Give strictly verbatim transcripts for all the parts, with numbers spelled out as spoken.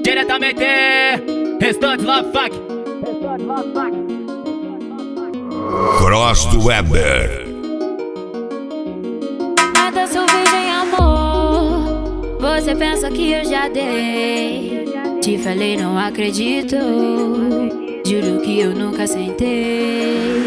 Diretamente, Restante Love Fuck. Cross do Weber. Nada sou virgem, amor. Você pensa que eu já dei. Te falei, não acredito. Juro que eu nunca sentei.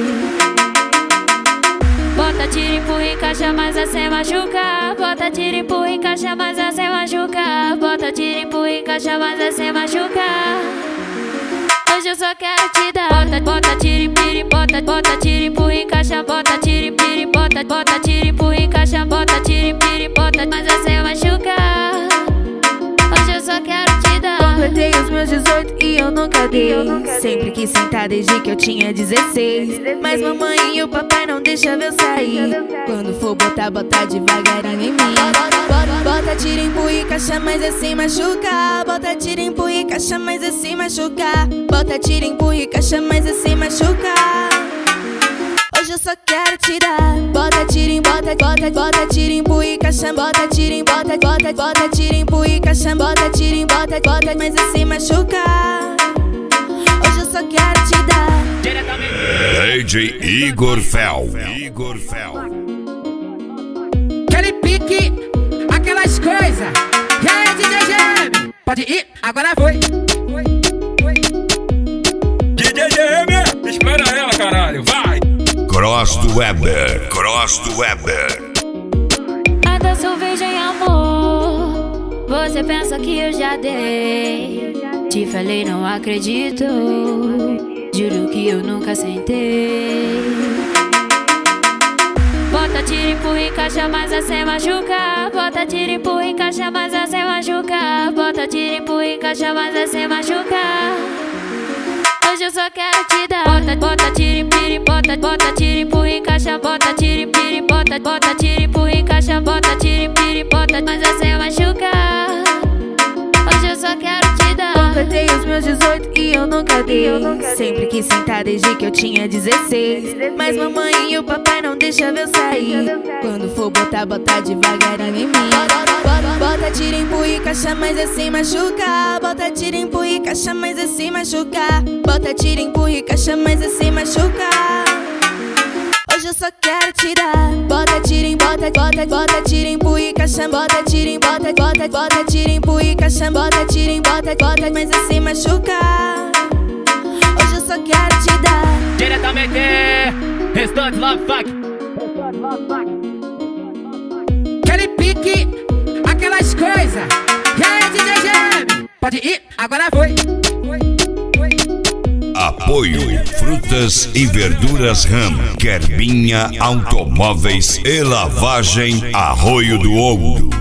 Bota, tira, empurra, encaixa, mas é sem machucar. Bota, tira, empurra, encaixa, mas é sem machucar. Bota, tira, empurra, encaixa, mas é sem machucar. Hoje eu só quero te dar. Bota, bota, tira, empurra, bota, bota, tira, empurra, encaixa. Bota, tira, empurra, bota, bota, tira, empurra, encaixa. Bota, tira, empurra, bota, mas é sem machucar. Hoje eu só quero te dar. Completei os meus dezoito e eu nunca dei. Sempre quis sentar desde que eu tinha dezesseis. Mas mamãe e o papai não deixam eu sair. Quando for botar, botar devagarinho em mim. Bota, tira, empurra e caixa, mas é sem machucar. Bota, tira, empurra e caixa, mas é sem machucar. Bota, tira, empurra e caixa, mas é sem machucar. Hoje eu só quero te dar. Bota, tira, bota, bota, bota, tira, empurra e caixa. Bota, tira, bota, bota, bota, tira, empurra e caixa. Bota, tira, bota, bota, mas é sem machucar. Hoje eu só quero te dar. D J Igor Fel. Igor Fel. Aquele pique, aquelas coisas. E aí, D J G M? Pode ir, agora foi. Foi, foi. D J G M, espera ela, caralho, vai. Cross do Weber. Cross do Weber. Nada sou virgem, amor. Você pensa que eu já dei. Te falei, não acredito. Juro que eu nunca sentei. Bota, tira, empurra, encaixa, mas é sem machucar. Bota, tira, empurra, encaixa, mas é sem machucar. Bota, tira, empurra, encaixa, mas é sem machucar. Hoje eu só quero te dar. Bota, bota, tira, empurra, bota, bota, tira, empurra, encaixa. Bota, tira, empurra, bota, bota, tira, empurra, encaixa. Bota, tira, empurra, bota, mas é sem machucar. Hoje eu só quero te dar. Completei os meus dezoito e eu nunca dei. Sempre quis sentar desde que eu tinha dezesseis. Mas mamãe e o papai não deixam eu sair. Quando for botar, botar devagarinho em mim. Bota, tira, empurra e caixa, mas é sem machucar. Bota, tira, empurra e caixa, mas é sem machucar. Bota, tira, empurra e caixa, mas é sem machucar. Hoje eu só quero te dar. Bota, tira, bota, bota, bota, tira, empurra e caixa. Bota, tira, bota, bota, bota, tira, empurra e caixa. Bota, tira, bota, bota, mas é sem machucar. Hoje eu só quero te dar. Diretamente, Restante Love Fuck. Aquele pique, aquelas coisas. E aí, D J G M? Pode ir, agora foi. Foi, foi. Apoio Frutas e Verduras Ram. Querbinha Automóveis e Lavagem Arroio do Ouro.